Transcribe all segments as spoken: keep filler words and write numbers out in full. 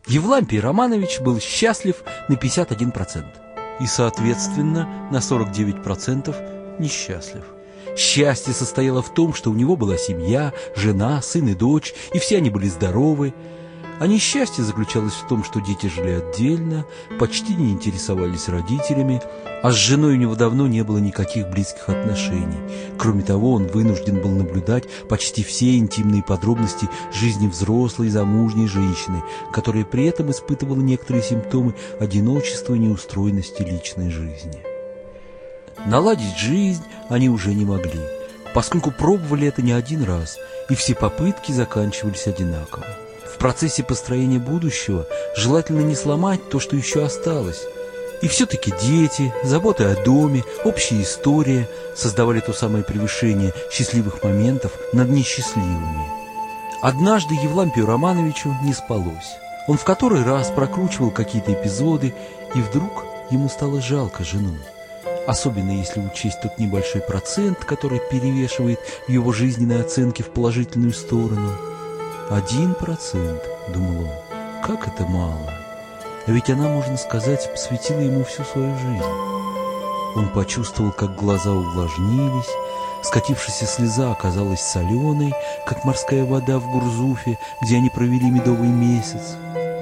Евлампий Романович был счастлив на пятьдесят один процент и, соответственно, на сорок девять процентов несчастлив. Счастье состояло в том, что у него была семья, жена, сын и дочь, и все они были здоровы. А несчастье заключалось в том, что дети жили отдельно, почти не интересовались родителями, а с женой у него давно не было никаких близких отношений. Кроме того, он вынужден был наблюдать почти все интимные подробности жизни взрослой замужней женщины, которая при этом испытывала некоторые симптомы одиночества и неустроенности личной жизни. Наладить жизнь они уже не могли, поскольку пробовали это не один раз, и все попытки заканчивались одинаково. В процессе построения будущего желательно не сломать то, что еще осталось. И все-таки дети, заботы о доме, общая история создавали то самое превышение счастливых моментов над несчастливыми. Однажды Евлампию Романовичу не спалось. Он в который раз прокручивал какие-то эпизоды, и вдруг ему стало жалко жену. Особенно если учесть тот небольшой процент, который перевешивает в его жизненной оценке в положительную сторону. Один процент, думал он, как это мало. А ведь она, можно сказать, посвятила ему всю свою жизнь. Он почувствовал, как глаза увлажнились, скатившаяся слеза оказалась соленой, как морская вода в Гурзуфе, где они провели медовый месяц.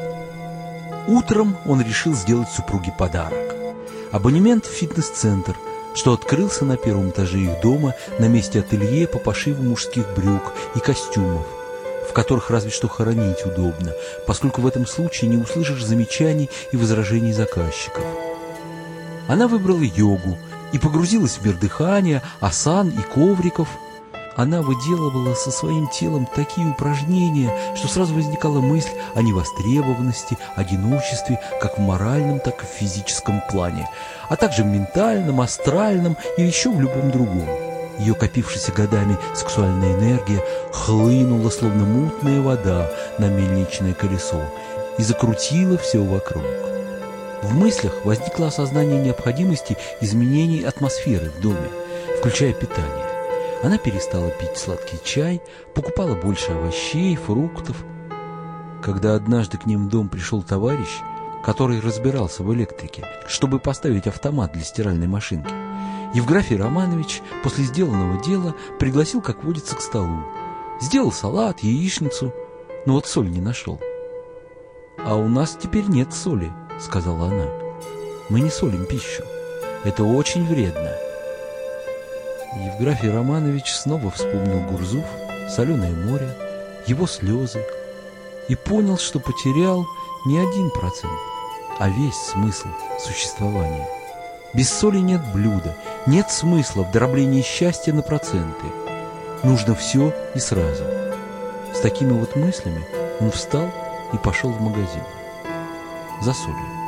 Утром он решил сделать супруге подарок. Абонемент в фитнес-центр, что открылся на первом этаже их дома на месте ателье по пошиву мужских брюк и костюмов, в которых разве что хоронить удобно, поскольку в этом случае не услышишь замечаний и возражений заказчиков. Она выбрала йогу и погрузилась в мир дыхания, асан и ковриков. Она выделывала со своим телом такие упражнения, что сразу возникала мысль о невостребованности, одиночестве, как в моральном, так и в физическом плане, а также в ментальном, астральном и еще в любом другом. Ее копившаяся годами сексуальная энергия хлынула, словно мутная вода на мельничное колесо, и закрутила все вокруг. В мыслях возникло осознание необходимости изменений атмосферы в доме, включая питание. Она перестала пить сладкий чай, покупала больше овощей, фруктов. Когда однажды к ним в дом пришел товарищ, который разбирался в электрике, чтобы поставить автомат для стиральной машинки, Евграфий Романович после сделанного дела пригласил, как водится, к столу. Сделал салат, яичницу, но вот соль не нашел. «А у нас теперь нет соли», — сказала она. «Мы не солим пищу. Это очень вредно». Евграфий Романович снова вспомнил Гурзуф, соленое море, его слезы и понял, что потерял не один процент, а весь смысл существования. Без соли нет блюда, нет смысла в дроблении счастья на проценты. Нужно все и сразу. С такими вот мыслями он встал и пошел в магазин за солью.